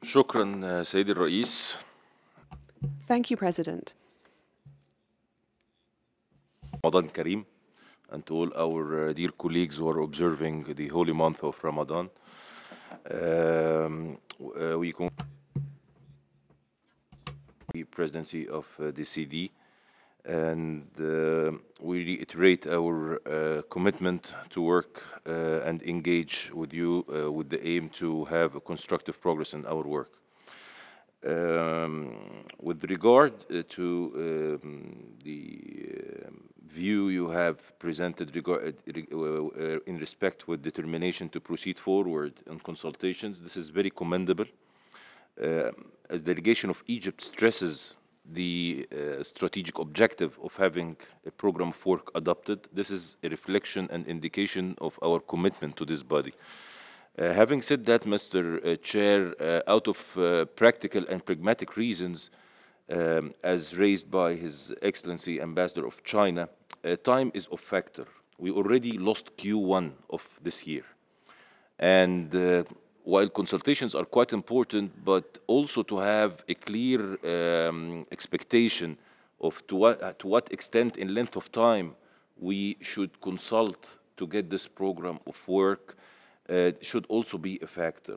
شكرا سيدي الرئيس. Thank you, President. Ramadan Kareem, and to all our dear colleagues who are observing the holy month of Ramadan. We congratulate the presidency of the CD, and we reiterate our commitment to work and engage with you with the aim to have a constructive progress in our work. With regard to the view you have presented in respect with determination to proceed forward in consultations, this is very commendable. As the delegation of Egypt stresses the strategic objective of having a program of work adopted, this is a reflection and indication of our commitment to this body. Having said that, Mr. Chair, out of practical and pragmatic reasons, as raised by His Excellency Ambassador of China, time is of factor. We already lost Q1 of this year. And while consultations are quite important, but also to have a clear expectation of to what extent in length of time we should consult to get this program of work should also be a factor.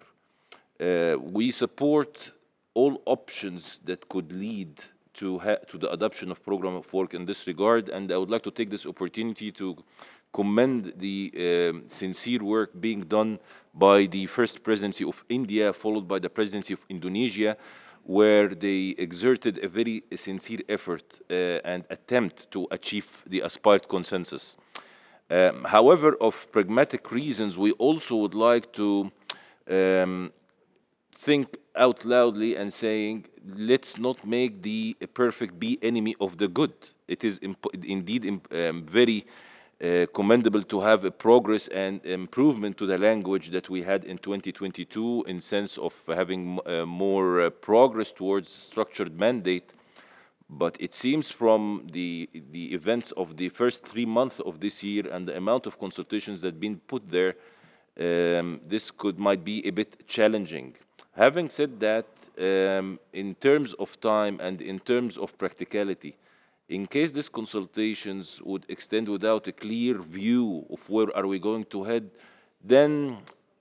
We support all options that could lead to the adoption of program of work in this regard, and I would like to take this opportunity to commend the sincere work being done by the first presidency of India, followed by the presidency of Indonesia, where they exerted a very sincere effort and attempt to achieve the aspired consensus. However, of pragmatic reasons, we also would like to um, think out loudly and saying, let's not make the perfect be enemy of the good. It is indeed very commendable to have a progress and improvement to the language that we had in 2022 in sense of having more progress towards structured mandate. But it seems from the events of the first 3 months of this year and the amount of consultations that have been put there, this might be a bit challenging. Having said that, in terms of time and in terms of practicality, in case these consultations would extend without a clear view of where are we going to head, then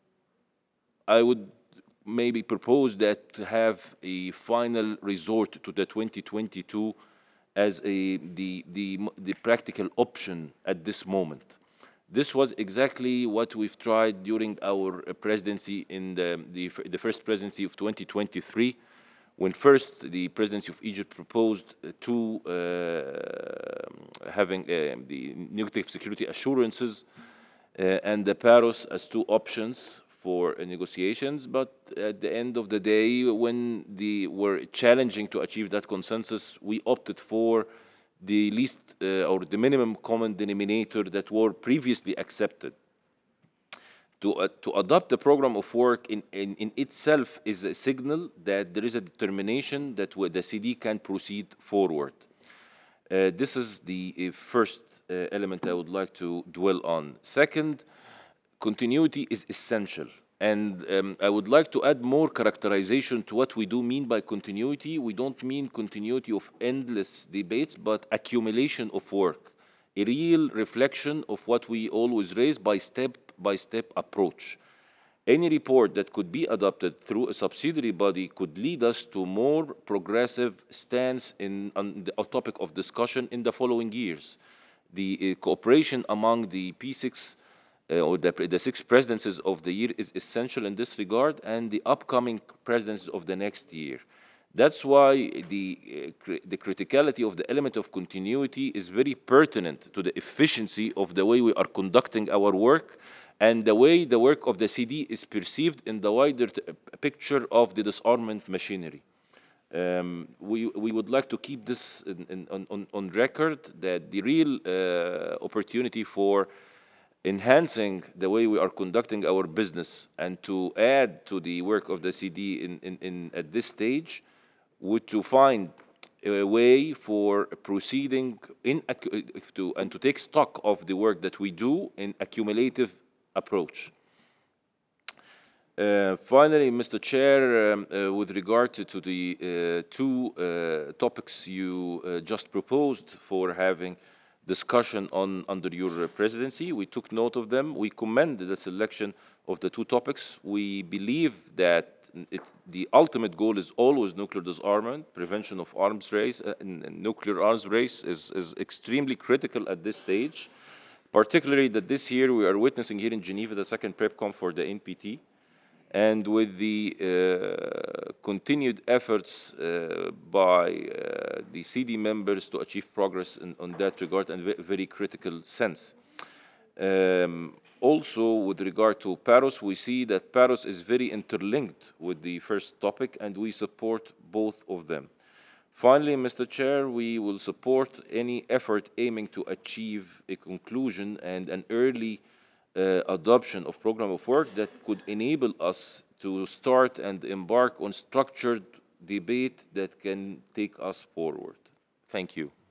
I would maybe propose that to have a final resort to the 2022 as the practical option at this moment. This was exactly what we've tried during our presidency in the first presidency of 2023, when first the presidency of Egypt proposed to having the nuclear security assurances and the Paros as two options for negotiations. But at the end of the day, when they were challenging to achieve that consensus, we opted for the least or the minimum common denominator that were previously accepted. To adopt the program of work in itself is a signal that there is a determination that the CD can proceed forward. This is the first element I would like to dwell on. Second, continuity is essential. And I would like to add more characterization to what we do mean by continuity. We don't mean continuity of endless debates, but accumulation of work, a real reflection of what we always raise by step approach. Any report that could be adopted through a subsidiary body could lead us to more progressive stance on the topic of discussion in the following years. The cooperation among the P6 or the six presidencies of the year is essential in this regard, and the upcoming presidencies of the next year. That's why the criticality of the element of continuity is very pertinent to the efficiency of the way we are conducting our work and the way the work of the CD is perceived in the wider picture of the disarmament machinery. We would like to keep this on record that the real opportunity for enhancing the way we are conducting our business and to add to the work of the CD at this stage would to find a way for proceeding and to take stock of the work that we do in accumulative approach. Finally, Mr. Chair, with regard to the two topics you just proposed for having discussion on under your presidency, we took note of them. We commend the selection of the two topics. We believe that the ultimate goal is always nuclear disarmament. Prevention of arms race and nuclear arms race is extremely critical at this stage, particularly that this year we are witnessing here in Geneva the second PrepCon for the NPT, and with the continued efforts by the CD members to achieve progress on that regard and very critical sense. Also, with regard to Paris, we see that Paris is very interlinked with the first topic, and we support both of them. Finally, Mr. Chair, we will support any effort aiming to achieve a conclusion and an early adoption of program of work that could enable us to start and embark on structured debate that can take us forward. Thank you.